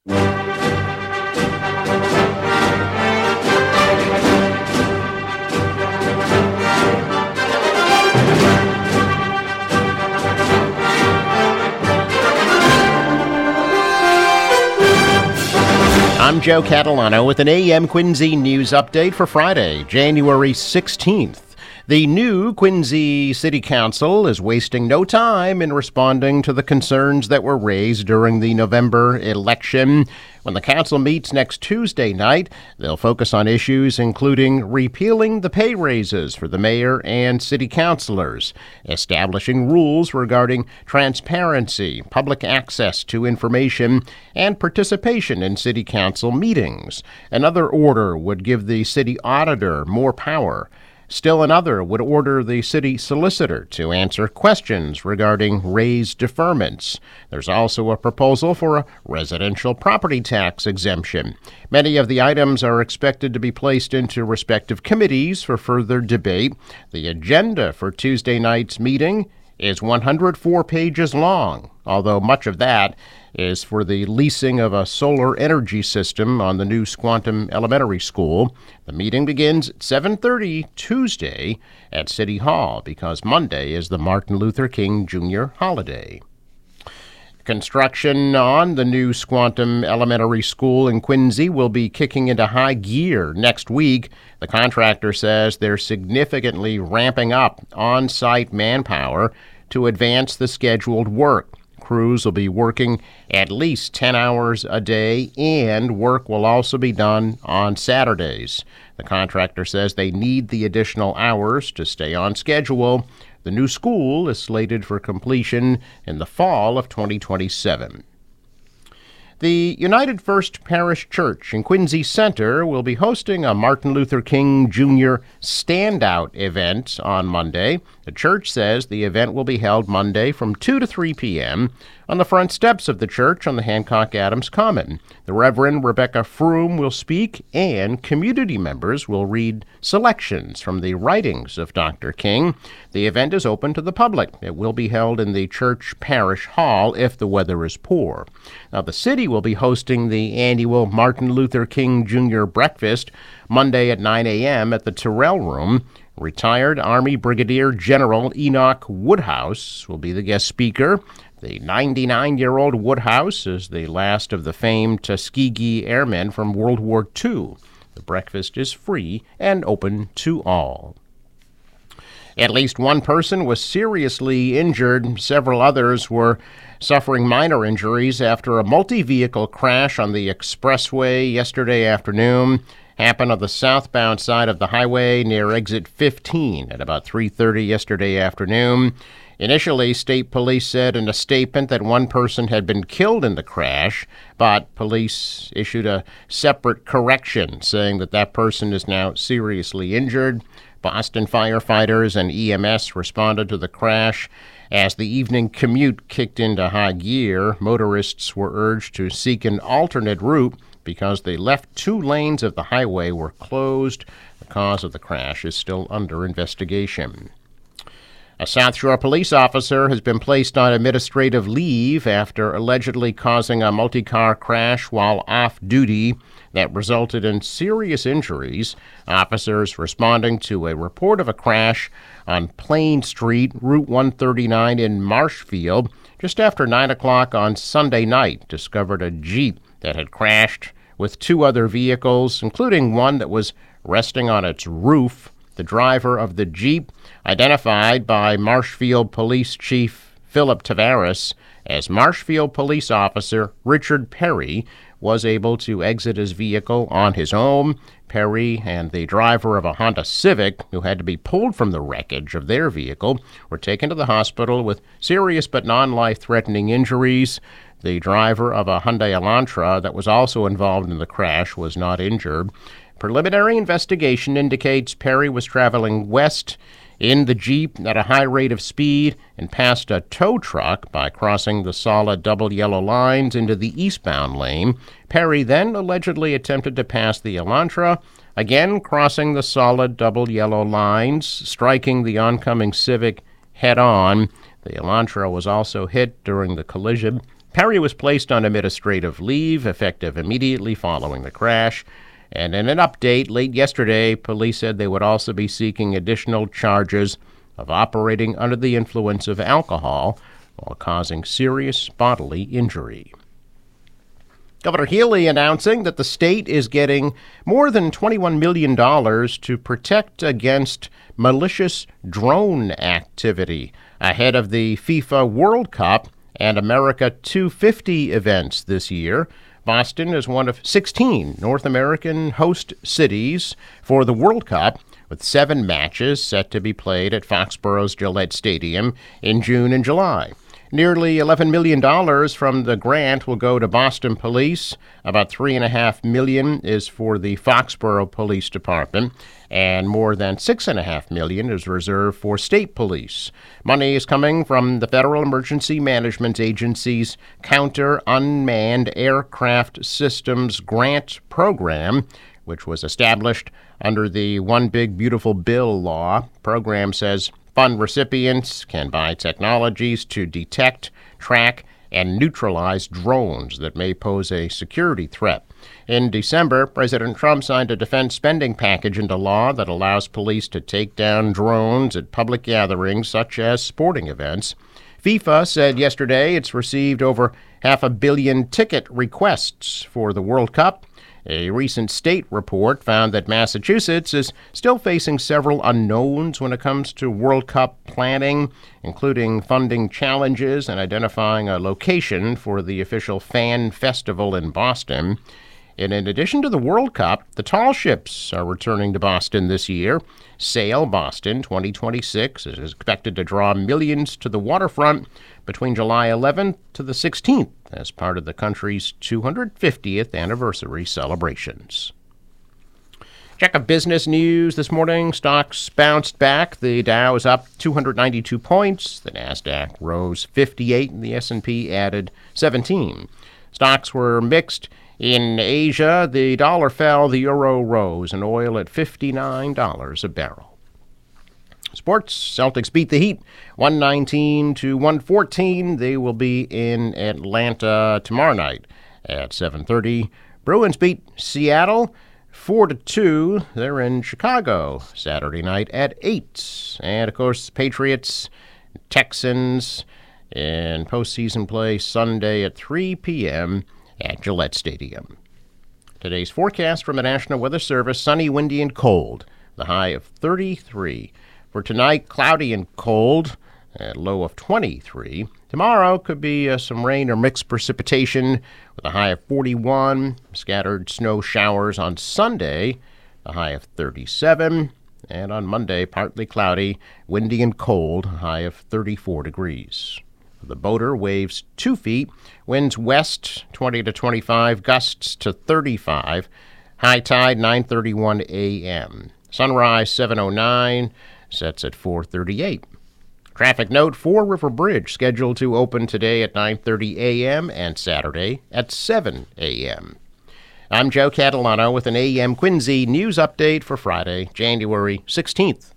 I'm Joe Catalano with an AM Quincy news update for Friday, January 16th. The new Quincy City Council is wasting no time in responding to the concerns that were raised during the November election. When the council meets next Tuesday night, they'll focus on issues including repealing the pay raises for the mayor and city councilors, establishing rules regarding transparency, public access to information, and participation in city council meetings. Another order would give the city auditor more power. Still another would order the city solicitor to answer questions regarding raised deferments. There's also a proposal for a residential property tax exemption. Many of the items are expected to be placed into respective committees for further debate. The agenda for Tuesday night's meeting is 104 pages long, although much of that is for the leasing of a solar energy system on the new Squantum Elementary School. The meeting begins at 7:30 Tuesday at City Hall because Monday is the Martin Luther King Jr. holiday. Construction on the new Squantum Elementary School in Quincy will be kicking into high gear next week. The contractor says they're significantly ramping up on-site manpower to advance the scheduled work. Crews will be working at least 10 hours a day, and work will also be done on Saturdays. The contractor says they need the additional hours to stay on schedule. The new school is slated for completion in the fall of 2027. The United First Parish Church in Quincy Center will be hosting a Martin Luther King Jr. standout event on Monday. The church says the event will be held Monday from 2 to 3 p.m. on the front steps of the church on the Hancock Adams Common. The Reverend Rebecca Froome will speak, and community members will read selections from the writings of Dr. King. The event is open to the public. It will be held in the church parish hall if the weather is poor. Now, the city will be hosting the annual Martin Luther King Jr. breakfast Monday at 9 a.m. at the Terrell Room. Retired Army Brigadier General Enoch Woodhouse will be the guest speaker. The 99-year-old Woodhouse is the last of the famed Tuskegee Airmen from World War II. The breakfast is free and open to all. At least one person was seriously injured. Several others were suffering minor injuries after a multi-vehicle crash on the expressway yesterday afternoon. Happened on the southbound side of the highway near exit 15 at about 3:30 yesterday afternoon. Initially, state police said in a statement that one person had been killed in the crash, but police issued a separate correction saying that that person is now seriously injured. Boston firefighters and EMS responded to the crash. As the evening commute kicked into high gear, motorists were urged to seek an alternate route because the left two lanes of the highway were closed. The cause of the crash is still under investigation. A South Shore police officer has been placed on administrative leave after allegedly causing a multi-car crash while off duty that resulted in serious injuries. Officers responding to a report of a crash on Plain Street, Route 139 in Marshfield, just after 9 o'clock on Sunday night, discovered a Jeep that had crashed with two other vehicles, including one that was resting on its roof. The driver of the Jeep, identified by Marshfield Police Chief Philip Tavares as Marshfield Police Officer Richard Perry, was able to exit his vehicle on his own. Perry and the driver of a Honda Civic, who had to be pulled from the wreckage of their vehicle, were taken to the hospital with serious but non-life-threatening injuries. The driver of a Hyundai Elantra that was also involved in the crash was not injured. Preliminary investigation indicates Perry was traveling west in the Jeep at a high rate of speed and passed a tow truck by crossing the solid double yellow lines into the eastbound lane. Perry then allegedly attempted to pass the Elantra, again crossing the solid double yellow lines, striking the oncoming Civic head-on. The Elantra was also hit during the collision. Perry was placed on administrative leave, effective immediately following the crash. And in an update late yesterday, police said they would also be seeking additional charges of operating under the influence of alcohol while causing serious bodily injury. Governor Healey announcing that the state is getting more than $21 million to protect against malicious drone activity ahead of the FIFA World Cup and America 250 events this year. Boston is one of 16 North American host cities for the World Cup, with 7 matches set to be played at Foxborough's Gillette Stadium in June and July. Nearly $11 million from the grant will go to Boston Police. About $3.5 million is for the Foxborough Police Department, and more than $6.5 million is reserved for state police. Money is coming from the Federal Emergency Management Agency's Counter Unmanned Aircraft Systems Grant Program, which was established under the One Big Beautiful Bill law. Program says fund recipients can buy technologies to detect, track, and neutralize drones that may pose a security threat. In December, President Trump signed a defense spending package into law that allows police to take down drones at public gatherings such as sporting events. FIFA said yesterday it's received over 500 million ticket requests for the World Cup. A recent state report found that Massachusetts is still facing several unknowns when it comes to World Cup planning, including funding challenges and identifying a location for the official fan festival in Boston. And in addition to the World Cup, the tall ships are returning to Boston this year. Sail Boston 2026 is expected to draw millions to the waterfront between July 11th to the 16th as part of the country's 250th anniversary celebrations. Check of business news this morning. Stocks bounced back. The Dow is up 292 points. The Nasdaq rose 58 and the S&P added 17. Stocks were mixed. In Asia, the dollar fell, the euro rose, and oil at $59 a barrel. Sports, Celtics beat the Heat 119-114. They will be in Atlanta tomorrow night at 7:30. Bruins beat Seattle 4-2. They're in Chicago Saturday night at 8. And, of course, Patriots, Texans in postseason play Sunday at 3 p.m. at Gillette Stadium. Today's forecast from the National Weather Service: sunny, windy, and cold. The high of 33. For tonight, cloudy and cold, at low of 23. Tomorrow could be some rain or mixed precipitation with a high of 41. Scattered snow showers on Sunday, a high of 37. And on Monday, partly cloudy, windy and cold, a high of 34 degrees. The boater, waves 2 feet, winds west 20 to 25, gusts to 35, high tide 9:31 a.m. Sunrise 7:09, sets at 4:38. Traffic note: Fore River Bridge scheduled to open today at 9:30 a.m. and Saturday at 7 a.m. I'm Joe Catalano with an AM Quincy news update for Friday, January 16th.